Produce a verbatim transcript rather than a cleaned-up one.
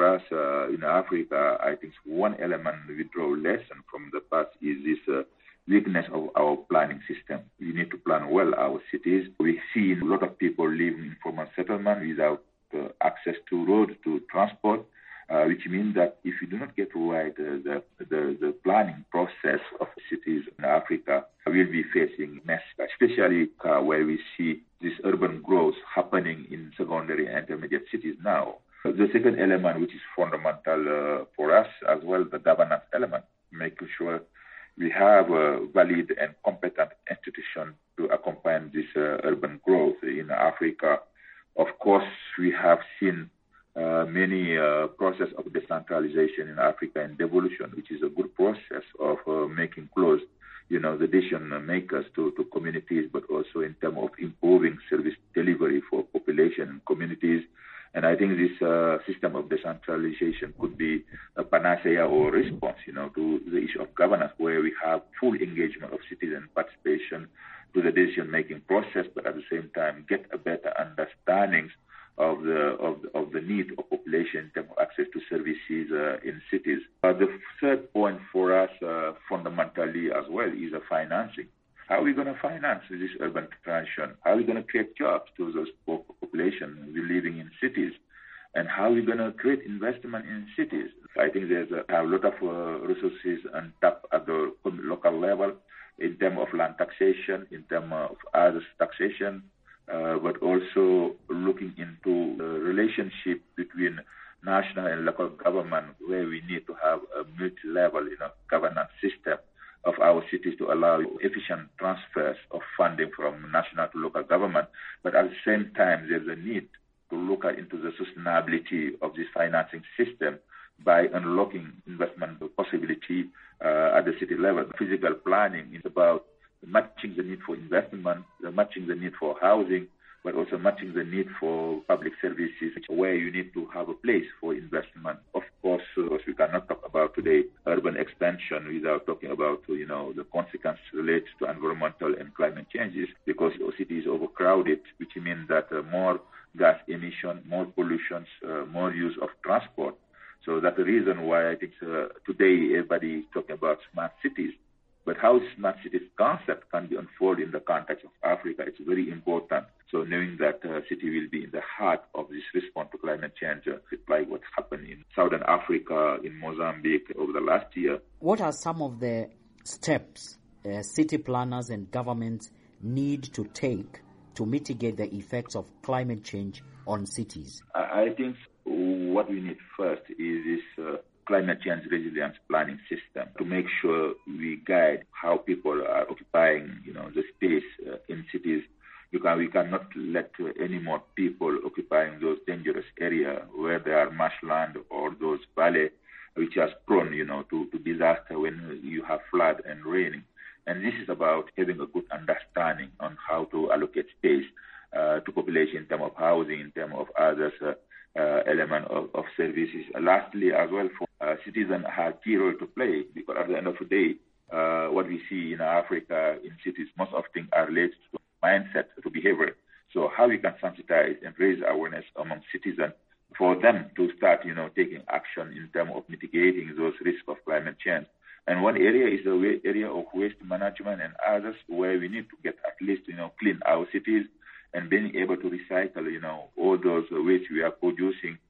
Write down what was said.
us uh, in Africa, I think one element we draw lesson from the past is this uh, weakness of our planning system. We need to plan well our cities. We see a lot of people living in informal settlement without uh, access to road, to transport, uh, which means that if you do not get right uh, the, the, the planning process of cities in Africa, we'll be facing mess, especially uh, where we see this urban growth happening in secondary and intermediate cities now. The second element, which is fundamental uh, for us as well, the governance element, making sure we have a valid and competent institution to accompany this uh, urban growth in Africa. Of course, we have seen uh, many uh, process of decentralization in Africa and devolution, which is a good process of uh, making close, you know, the decision makers to, to communities, but also in terms of improving service delivery for population and communities. And I think this uh, system of decentralization could be a panacea or response, you know, to the issue of governance, where we have full engagement of citizen participation to the decision-making process, but at the same time get a better understanding of the of, of the need of population in terms of access to services uh, in cities. Uh, the third point for us, uh, fundamentally as well, is the financing. How are we going to finance this urban transition? How are we going to create jobs to those population living in cities? And how are we going to create investment in cities? I think there's a, a lot of uh, resources untapped at the local level in terms of land taxation, in terms of others taxation, uh, but also looking into the relationship between national and local government, where we need to have a multi-level, you know, governance system of our cities to allow efficient transfers of funding from national to local government. But at the same time, there's a need to look at into the sustainability of this financing system by unlocking investment possibility uh, at the city level. Physical planning is about matching the need for investment, matching the need for housing, but also matching the need for public services, where you need to have a place for investment. Of course, uh, we cannot talk about today urban expansion without talking about, you know, the consequences related to environmental and climate changes, because the city is overcrowded, which means that uh, more gas emission, more pollution, uh, more use of transport. So that's the reason why I think uh, today everybody is talking about smart cities. But how smart cities concept can be unfolded in the context of Africa, it's very important. So knowing that uh, city will be in the heart of this response to climate change, uh, like what happened in Southern Africa, in Mozambique over the last year. What are some of the steps uh, city planners and governments need to take to mitigate the effects of climate change on cities? I think what we need first is this uh, climate change resilience planning system to make sure we guide how people are occupying, you know, the space uh, in cities. You can, we cannot let uh, any more people occupying those dangerous areas where there are marshland or those valleys which are prone, you know, to, to disaster when you have flood and rain. And this is about having a good understanding on how to allocate space uh, to population in terms of housing, in terms of others uh, uh, element of, of services. Uh, lastly, as well, for uh, citizens have key role to play, because at the end of the day, uh, what we see in Africa, in cities, most of things are related to mindset, to behavior. So how we can sensitize and raise awareness among citizens for them to start, you know, taking action in terms of mitigating those risks of climate change. And one area is the area of waste management and others, where we need to get at least, you know, clean our cities and being able to recycle, you know, all those waste we are producing